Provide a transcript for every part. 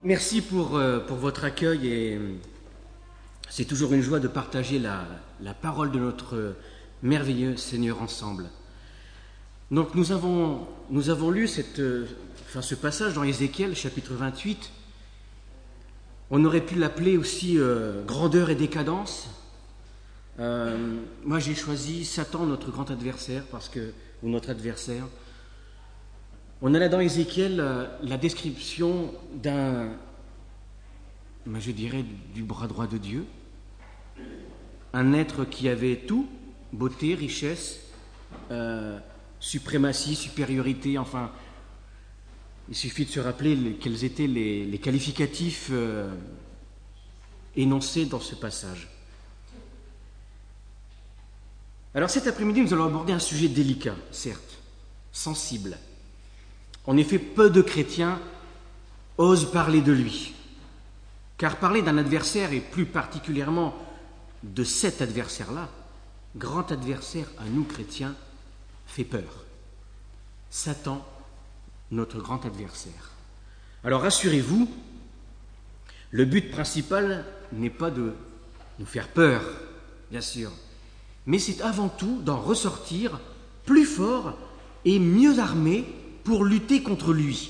Merci pour votre accueil et c'est toujours une joie de partager la parole de notre merveilleux Seigneur ensemble. Donc nous avons lu ce passage dans Ézéchiel chapitre 28. On aurait pu l'appeler aussi grandeur et décadence. Moi j'ai choisi Satan, notre grand adversaire, ou notre adversaire. On a là dans Ézéchiel la description du bras droit de Dieu, un être qui avait tout, beauté, richesse, suprématie, supériorité, enfin, il suffit de se rappeler quels étaient les qualificatifs énoncés dans ce passage. Alors cet après-midi, nous allons aborder un sujet délicat, certes, sensible. En effet, peu de chrétiens osent parler de lui, car parler d'un adversaire, et plus particulièrement de cet adversaire-là, grand adversaire à nous chrétiens, fait peur. Satan, notre grand adversaire. Alors rassurez-vous, le but principal n'est pas de nous faire peur, bien sûr, mais c'est avant tout d'en ressortir plus fort et mieux armé pour lutter contre lui.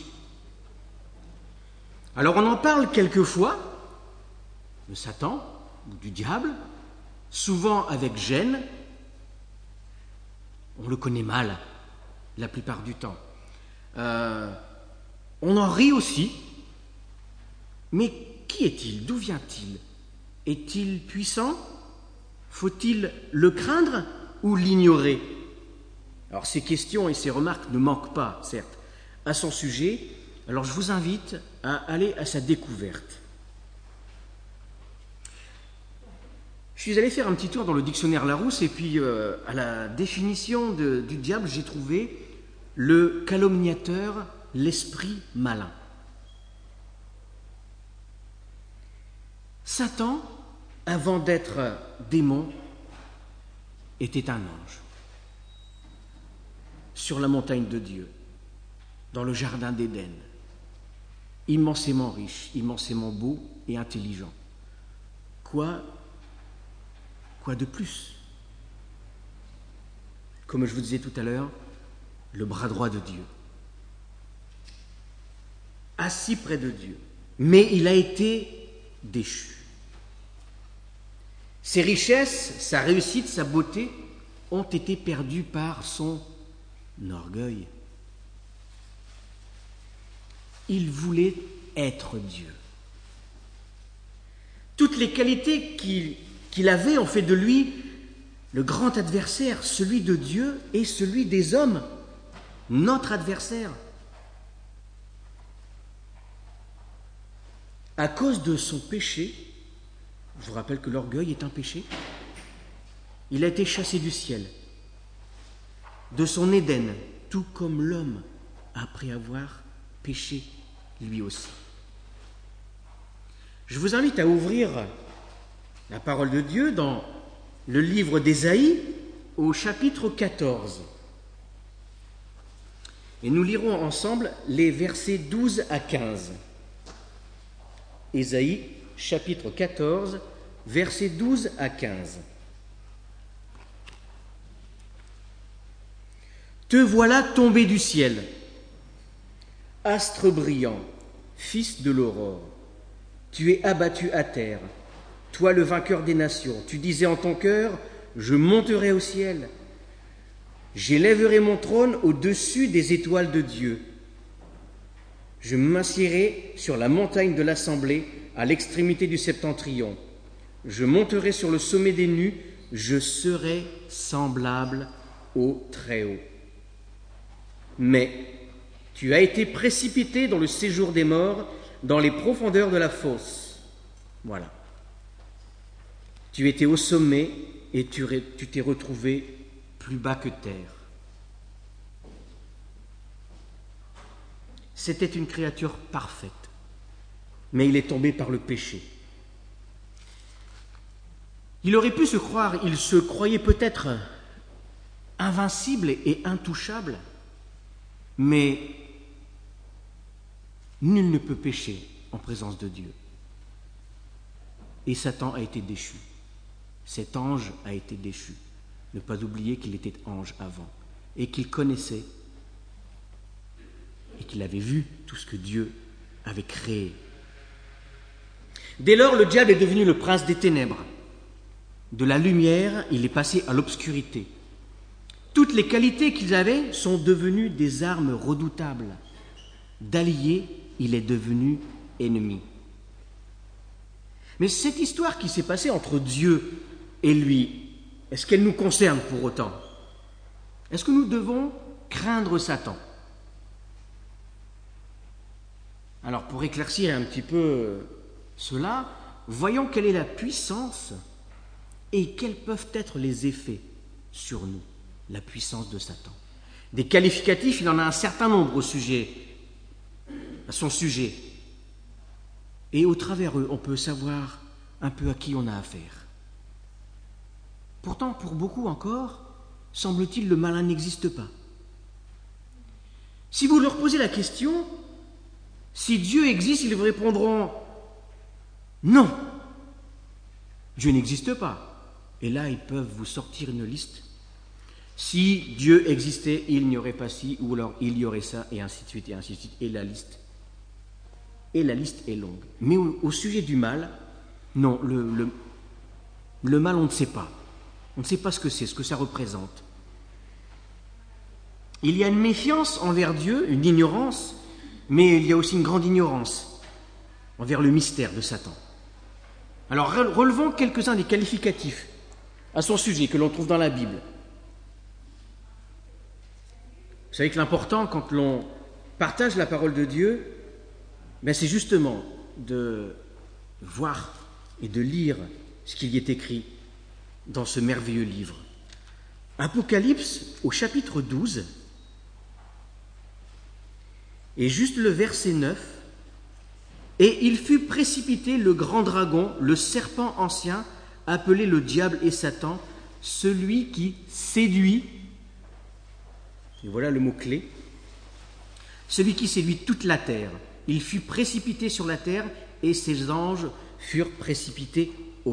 Alors on en parle quelquefois de Satan, ou du diable, souvent avec gêne. On le connaît mal, la plupart du temps. On en rit aussi. Mais qui est-il? D'où vient-il? Est-il puissant? Faut-il le craindre ou l'ignorer? Alors ces questions et ces remarques ne manquent pas, certes, à son sujet. Alors je vous invite à aller à sa découverte. Je suis allé faire un petit tour dans le dictionnaire Larousse et puis à la définition du diable, j'ai trouvé le calomniateur, l'esprit malin. Satan, avant d'être démon, était un ange. Sur la montagne de Dieu, dans le jardin d'Éden, immensément riche, immensément beau et intelligent. Quoi de plus? Comme je vous disais tout à l'heure, le bras droit de Dieu, assis près de Dieu, mais il a été déchu. Ses richesses, sa réussite, sa beauté ont été perdues par son orgueil. Il voulait être Dieu. Toutes les qualités qu'il avait ont fait de lui le grand adversaire, celui de Dieu et celui des hommes, notre adversaire. À cause de son péché, je vous rappelle que l'orgueil est un péché, il a été chassé du ciel, de son Éden, tout comme l'homme, après avoir péché lui aussi. Je vous invite à ouvrir la parole de Dieu dans le livre d'Ésaïe au chapitre 14. Et nous lirons ensemble les versets 12 à 15. Ésaïe, chapitre 14, versets 12 à 15. Te voilà tombé du ciel, astre brillant, fils de l'aurore. Tu es abattu à terre, toi le vainqueur des nations. Tu disais en ton cœur, je monterai au ciel. J'élèverai mon trône au-dessus des étoiles de Dieu. Je m'assiérai sur la montagne de l'assemblée, à l'extrémité du septentrion. Je monterai sur le sommet des nues, je serai semblable au Très-Haut. Mais tu as été précipité dans le séjour des morts, dans les profondeurs de la fosse. Voilà. Tu étais au sommet et tu t'es retrouvé plus bas que terre. C'était une créature parfaite, mais il est tombé par le péché. Il aurait pu se croyait peut-être invincible et intouchable, mais nul ne peut pécher en présence de Dieu. Et Satan a été déchu. Cet ange a été déchu. Ne pas oublier qu'il était ange avant et qu'il connaissait et qu'il avait vu tout ce que Dieu avait créé. Dès lors, le diable est devenu le prince des ténèbres. De la lumière, il est passé à l'obscurité. Toutes les qualités qu'il avait sont devenues des armes redoutables. D'allié, il est devenu ennemi. Mais cette histoire qui s'est passée entre Dieu et lui, est-ce qu'elle nous concerne pour autant? Est-ce que nous devons craindre Satan? Alors, pour éclaircir un petit peu cela, voyons quelle est la puissance et quels peuvent être les effets sur nous, la puissance de Satan. Des qualificatifs, il en a un certain nombre à son sujet. Et au travers eux, on peut savoir un peu à qui on a affaire. Pourtant, pour beaucoup encore, semble-t-il, le malin n'existe pas. Si vous leur posez la question, si Dieu existe, ils vous répondront non, Dieu n'existe pas. Et là, ils peuvent vous sortir une liste. Si Dieu existait, il n'y aurait pas ci, ou alors il y aurait ça, et ainsi de suite, et ainsi de suite. Et la liste est longue. Mais au sujet du mal, non, le mal, on ne sait pas. On ne sait pas ce que c'est, ce que ça représente. Il y a une méfiance envers Dieu, une ignorance, mais il y a aussi une grande ignorance envers le mystère de Satan. Alors, relevons quelques-uns des qualificatifs à son sujet que l'on trouve dans la Bible. Vous savez que l'important, quand l'on partage la parole de Dieu, c'est justement de voir et de lire ce qu'il y est écrit dans ce merveilleux livre. Apocalypse, au chapitre 12, et juste le verset 9, « Et il fut précipité le grand dragon, le serpent ancien, appelé le diable et Satan, celui qui séduit, et voilà le mot-clé, celui qui séduit toute la terre. Il fut précipité sur la terre et ses anges furent précipités aussi. »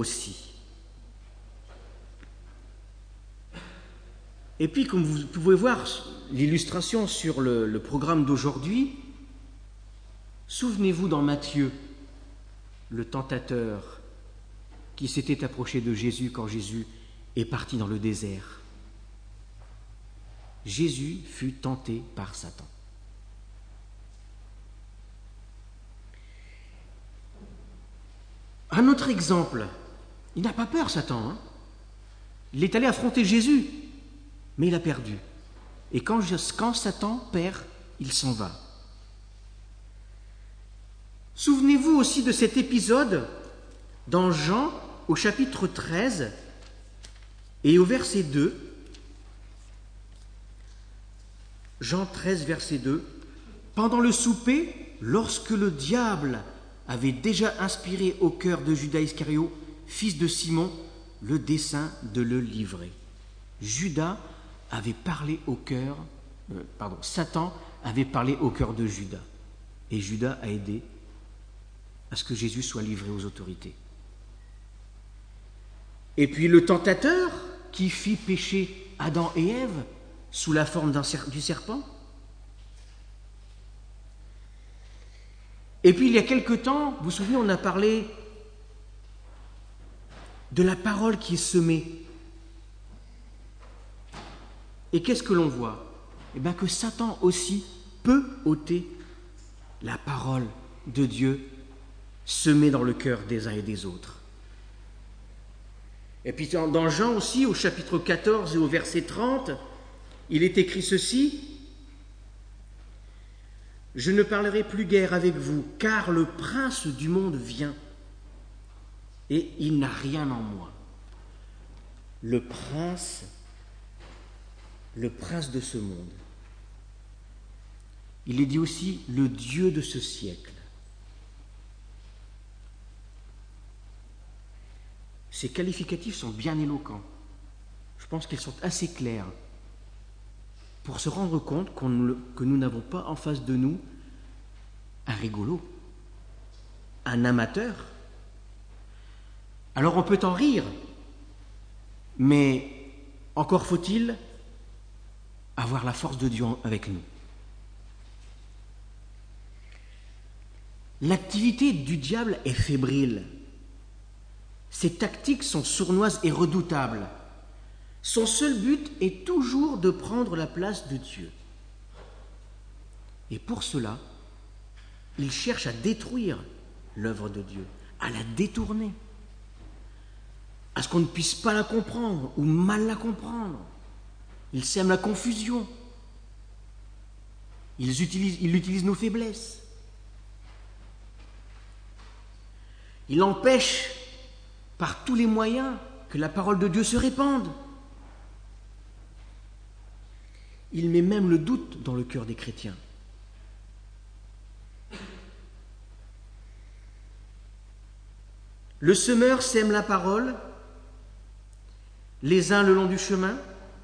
Et puis, comme vous pouvez voir l'illustration sur le programme d'aujourd'hui, souvenez-vous dans Matthieu, le tentateur qui s'était approché de Jésus quand Jésus est parti dans le désert. Jésus fut tenté par Satan. Un autre exemple, il n'a pas peur, Satan. Il est allé affronter Jésus, mais il a perdu. Et quand Satan perd, il s'en va. Souvenez-vous aussi de cet épisode dans Jean, au chapitre 13 et au verset 2. Jean 13, verset 2. Pendant le souper, lorsque le diable avait déjà inspiré au cœur de Judas Iscario, fils de Simon, le dessein de le livrer. Satan avait parlé au cœur de Judas. Et Judas a aidé à ce que Jésus soit livré aux autorités. Et puis le tentateur qui fit pécher Adam et Ève sous la forme du serpent. Et puis il y a quelque temps, vous vous souvenez, on a parlé de la parole qui est semée. Et qu'est-ce que l'on voit? Que Satan aussi peut ôter la parole de Dieu semée dans le cœur des uns et des autres. Et puis dans Jean aussi, au chapitre 14 et au verset 30, il est écrit ceci: « Je ne parlerai plus guère avec vous, car le prince du monde vient, et il n'a rien en moi. » Le prince de ce monde. Il est dit aussi le Dieu de ce siècle. Ces qualificatifs sont bien éloquents. Je pense qu'ils sont assez clairs pour se rendre compte que nous n'avons pas en face de nous un rigolo, un amateur, alors on peut en rire, mais encore faut-il avoir la force de Dieu avec nous. L'activité du diable est fébrile. Ses tactiques sont sournoises et redoutables. Son seul but est toujours de prendre la place de Dieu. Et pour cela, il cherche à détruire l'œuvre de Dieu, à la détourner, à ce qu'on ne puisse pas la comprendre ou mal la comprendre. Il sème la confusion. Il utilise nos faiblesses. Il empêche par tous les moyens que la parole de Dieu se répande. Il met même le doute dans le cœur des chrétiens. Le semeur sème la parole, les uns le long du chemin,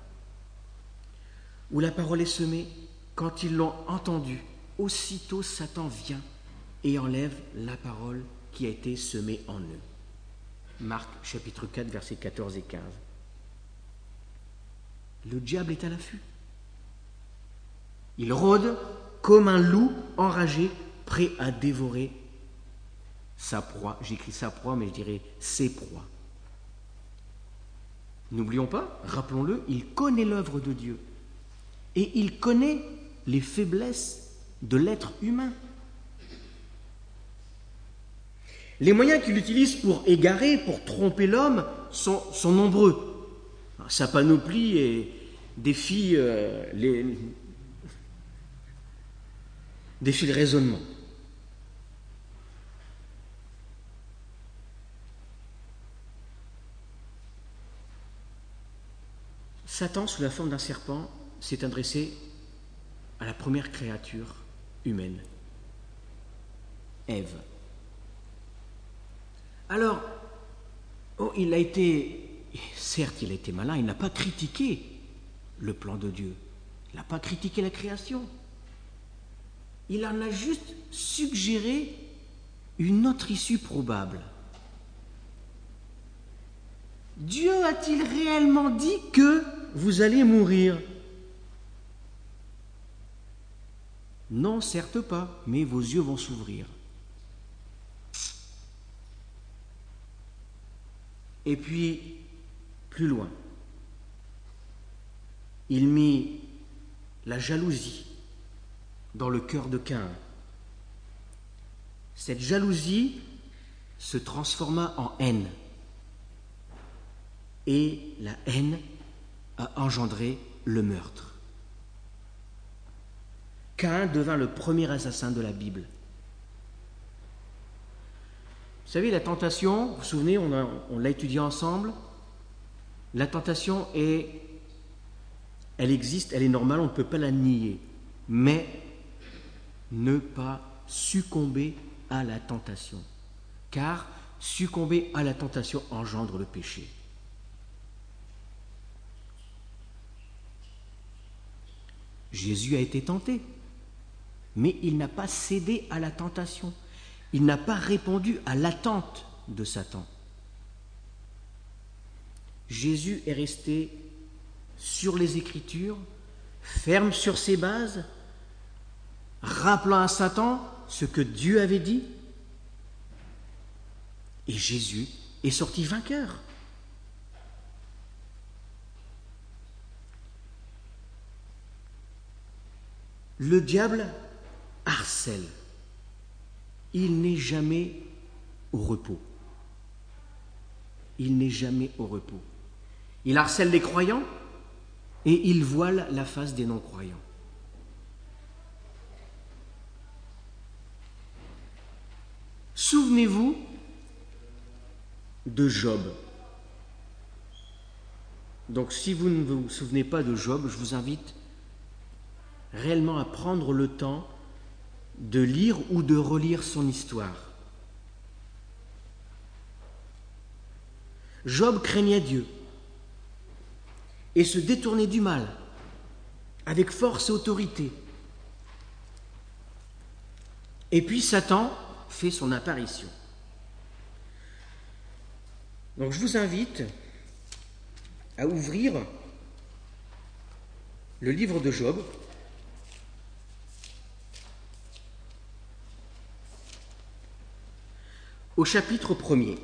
où la parole est semée. Quand ils l'ont entendue, aussitôt Satan vient et enlève la parole qui a été semée en eux. Marc chapitre 4, versets 14 et 15. Le diable est à l'affût. Il rôde comme un loup enragé, prêt à dévorer sa proie. J'écris sa proie, mais je dirais ses proies. N'oublions pas, rappelons-le, il connaît l'œuvre de Dieu. Et il connaît les faiblesses de l'être humain. Les moyens qu'il utilise pour égarer, pour tromper l'homme, sont nombreux. Sa panoplie défie le raisonnement. Satan, sous la forme d'un serpent, s'est adressé à la première créature humaine, Ève. Alors, certes, il a été malin, il n'a pas critiqué le plan de Dieu, il n'a pas critiqué la création. Il en a juste suggéré une autre issue probable. Dieu a-t-il réellement dit que vous allez mourir ? Non, certes pas, mais vos yeux vont s'ouvrir. Et puis, plus loin, il mit la jalousie dans le cœur de Caïn. Cette jalousie se transforma en haine. Et la haine a engendré le meurtre. Caïn devint le premier assassin de la Bible. Vous savez, la tentation, vous vous souvenez, on l'a étudié ensemble. La tentation elle existe, elle est normale, on ne peut pas la nier. Mais ne pas succomber à la tentation. Car succomber à la tentation engendre le péché. Jésus a été tenté, mais il n'a pas cédé à la tentation. Il n'a pas répondu à l'attente de Satan. Jésus est resté sur les Écritures, ferme sur ses bases, rappelant à Satan ce que Dieu avait dit. Et Jésus est sorti vainqueur. Le diable harcèle. Il n'est jamais au repos. Il n'est jamais au repos. Il harcèle les croyants et il voile la face des non-croyants. Souvenez-vous de Job. Donc si vous ne vous souvenez pas de Job, je vous invite réellement à prendre le temps de lire ou de relire son histoire. Job craignait Dieu et se détournait du mal avec force et autorité. Et puis Satan fait son apparition. Donc je vous invite à ouvrir le livre de Job. Au chapitre 1er.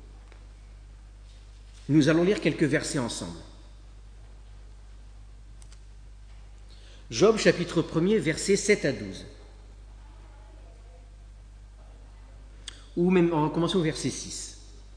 Nous allons lire quelques versets ensemble. Job, chapitre 1er, versets 7 à 12. Ou même, on va commencer au verset 6.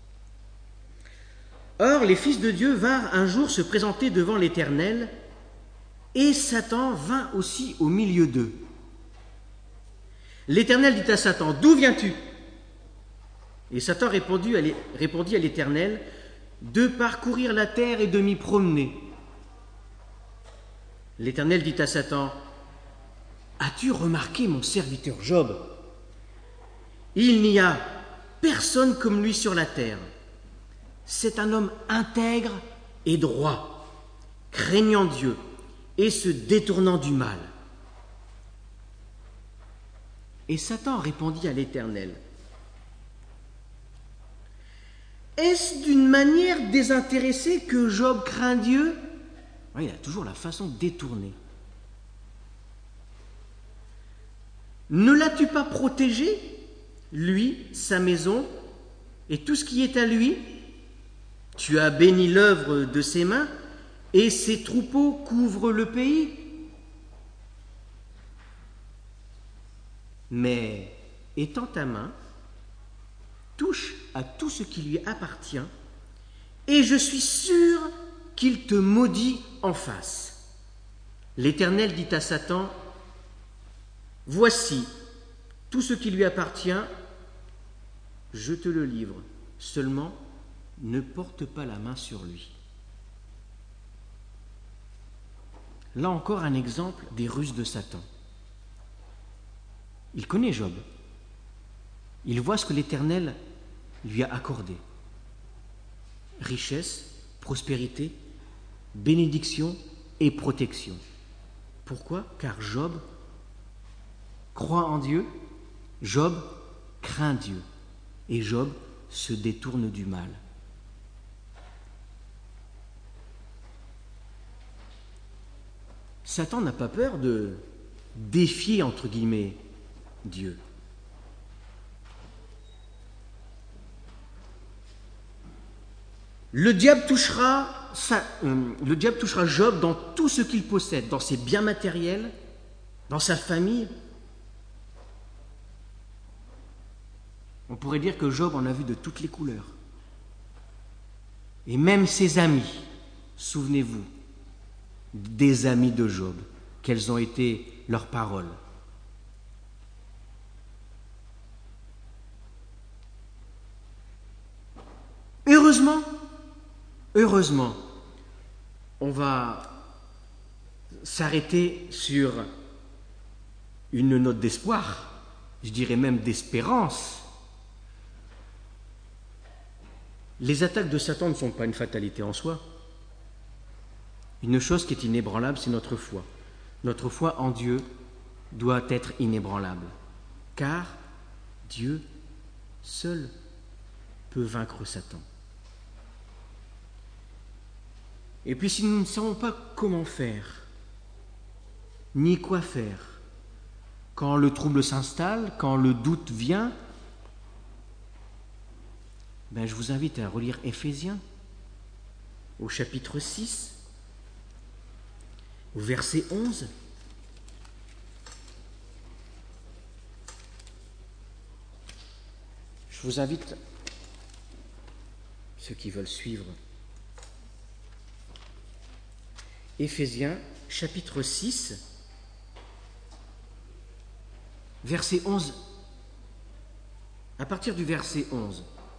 Or, les fils de Dieu vinrent un jour se présenter devant l'Éternel, et Satan vint aussi au milieu d'eux. L'Éternel dit à Satan, « D'où viens-tu » Et Satan répondit à l'Éternel, « De parcourir la terre et de m'y promener. » L'Éternel dit à Satan, « As-tu remarqué mon serviteur Job ? Il n'y a personne comme lui sur la terre. C'est un homme intègre et droit, craignant Dieu et se détournant du mal. » Et Satan répondit à l'Éternel, « Est-ce d'une manière désintéressée que Job craint Dieu ?» Il a toujours la façon détournée. « Ne l'as-tu pas protégé, lui, sa maison, et tout ce qui est à lui ? Tu as béni l'œuvre de ses mains, et ses troupeaux couvrent le pays. Mais, étends ta main, touche à tout ce qui lui appartient, et je suis sûr qu'il te maudit en face. » L'Éternel dit à Satan, « Voici tout ce qui lui appartient, je te le livre, seulement ne porte pas la main sur lui. » Là encore un exemple des ruses de Satan. Il connaît Job. Il voit ce que l'Éternel lui a accordé. Richesse, prospérité, bénédiction et protection. Pourquoi ? Car Job croit en Dieu, Job craint Dieu et Job se détourne du mal. Satan n'a pas peur de défier, entre guillemets, Dieu. Le diable touchera Job dans tout ce qu'il possède, dans ses biens matériels, dans sa famille. On pourrait dire que Job en a vu de toutes les couleurs. Et même ses amis, souvenez-vous, des amis de Job, quelles ont été leurs paroles. Heureusement, on va s'arrêter sur une note d'espoir, je dirais même d'espérance. Les attaques de Satan ne sont pas une fatalité en soi. Une chose qui est inébranlable, c'est notre foi. Notre foi en Dieu doit être inébranlable, car Dieu seul peut vaincre Satan. Et puis si nous ne savons pas comment faire, ni quoi faire, quand le trouble s'installe, quand le doute vient, je vous invite à relire Éphésiens, au chapitre 6, au verset 11. Je vous invite, ceux qui veulent suivre, Éphésiens, chapitre 6, verset 11, à partir du verset 11.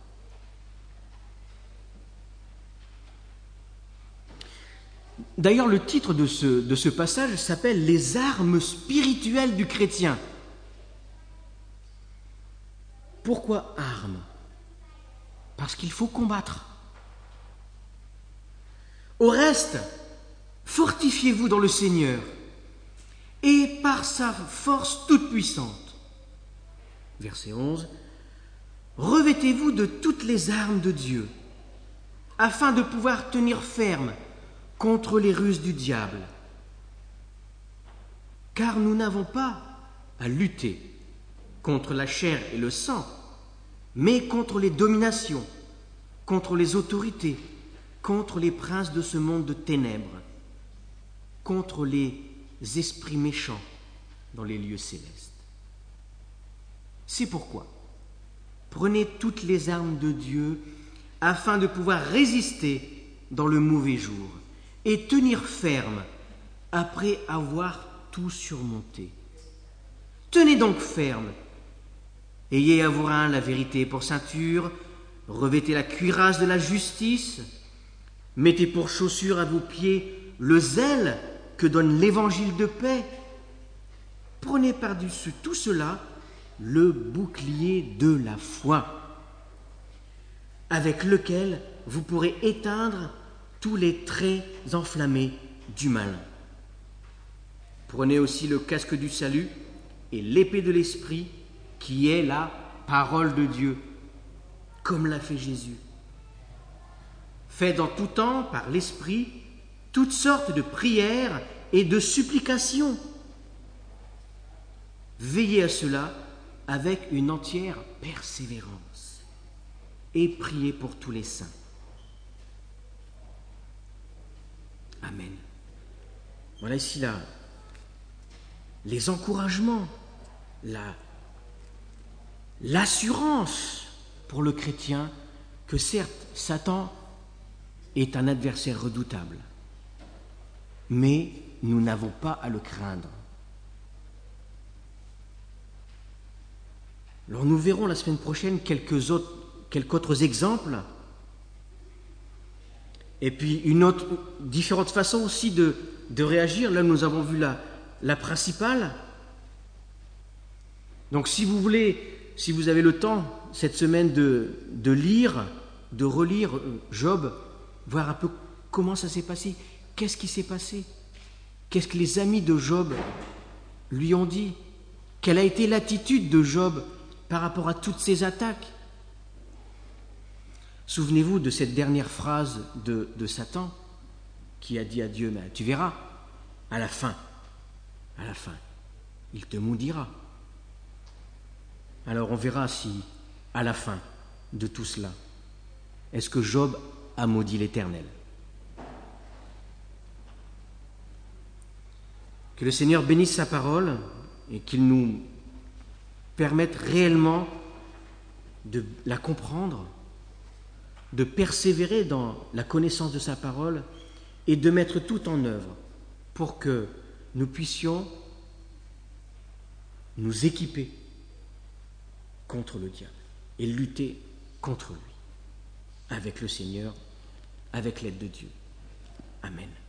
D'ailleurs, le titre de ce passage s'appelle « Les armes spirituelles du chrétien ». Pourquoi armes ? Parce qu'il faut combattre. Au reste, fortifiez-vous dans le Seigneur et par sa force toute puissante. Verset 11. Revêtez-vous de toutes les armes de Dieu, afin de pouvoir tenir ferme contre les ruses du diable. Car nous n'avons pas à lutter contre la chair et le sang, mais contre les dominations, contre les autorités, contre les princes de ce monde de ténèbres, contre les esprits méchants dans les lieux célestes. C'est pourquoi prenez toutes les armes de Dieu afin de pouvoir résister dans le mauvais jour et tenir ferme après avoir tout surmonté. Tenez donc ferme. Ayez à vos reins la vérité pour ceinture, revêtez la cuirasse de la justice, mettez pour chaussure à vos pieds le zèle que donne l'évangile de paix. Prenez par-dessus tout cela le bouclier de la foi, avec lequel vous pourrez éteindre tous les traits enflammés du malin. Prenez aussi le casque du salut et l'épée de l'esprit, qui est la parole de Dieu, comme l'a fait Jésus. Faites en tout temps, par l'esprit, toutes sortes de prières et de supplications. Veillez à cela avec une entière persévérance et priez pour tous les saints. Amen. Voilà ici là les encouragements, l'assurance pour le chrétien que certes Satan est un adversaire redoutable, mais nous n'avons pas à le craindre. Alors nous verrons la semaine prochaine quelques autres exemples, et puis différentes façons aussi de réagir. Là nous avons vu la principale. Donc si vous avez le temps cette semaine de lire, de relire Job, voir un peu comment ça s'est passé, qu'est-ce qui s'est passé, qu'est-ce que les amis de Job lui ont dit, quelle a été l'attitude de Job par rapport à toutes ces attaques. Souvenez-vous de cette dernière phrase de Satan qui a dit à Dieu, tu verras, à la fin, il te maudira. Alors on verra si, à la fin de tout cela, est-ce que Job a maudit l'Éternel. Que le Seigneur bénisse sa parole et qu'il nous permette réellement de la comprendre, de persévérer dans la connaissance de sa parole et de mettre tout en œuvre pour que nous puissions nous équiper contre le diable et lutter contre lui avec le Seigneur, avec l'aide de Dieu. Amen.